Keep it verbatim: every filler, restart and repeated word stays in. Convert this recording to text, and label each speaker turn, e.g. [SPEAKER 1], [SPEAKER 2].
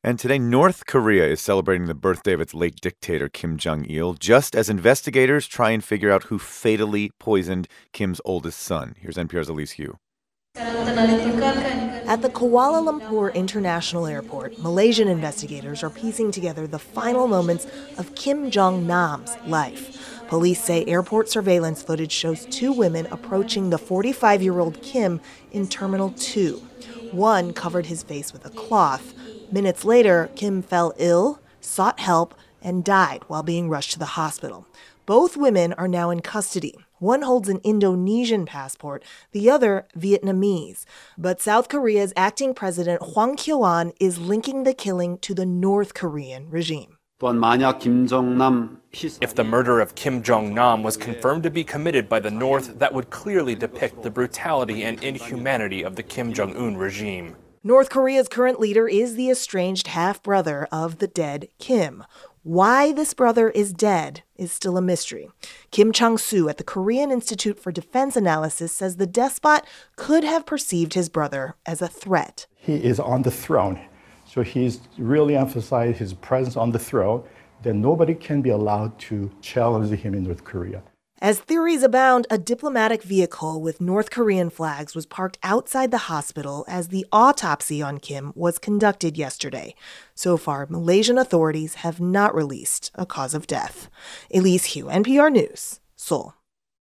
[SPEAKER 1] And today, North Korea is celebrating the birthday of its late dictator, Kim Jong-il, just as investigators try and figure out who fatally poisoned Kim's oldest son. Here's N P R's Elise Hu.
[SPEAKER 2] At the Kuala Lumpur International Airport, Malaysian investigators are piecing together the final moments of Kim Jong-nam's life. Police say airport surveillance footage shows two women approaching the forty-five-year-old Kim in Terminal two. One covered his face with a cloth. Minutes later, Kim fell ill, sought help, and died while being rushed to the hospital. Both women are now in custody. One holds an Indonesian passport, the other Vietnamese. But South Korea's acting president Hwang Kyo-ahn is linking the killing to the North Korean regime.
[SPEAKER 3] If the murder of Kim Jong-nam was confirmed to be committed by the North, that would clearly depict the brutality and inhumanity of the Kim Jong-un regime.
[SPEAKER 2] North Korea's current leader is the estranged half-brother of the dead Kim. Why this brother is dead is still a mystery. Kim Chang-soo at the Korean Institute for Defense Analysis says the despot could have perceived his brother as a threat.
[SPEAKER 4] He is on the throne, so he's really emphasized his presence on the throne, that nobody can be allowed to challenge him in North Korea.
[SPEAKER 2] As theories abound, a diplomatic vehicle with North Korean flags was parked outside the hospital as the autopsy on Kim was conducted yesterday. So far, Malaysian authorities have not released a cause of death. Elise Hu, N P R News, Seoul.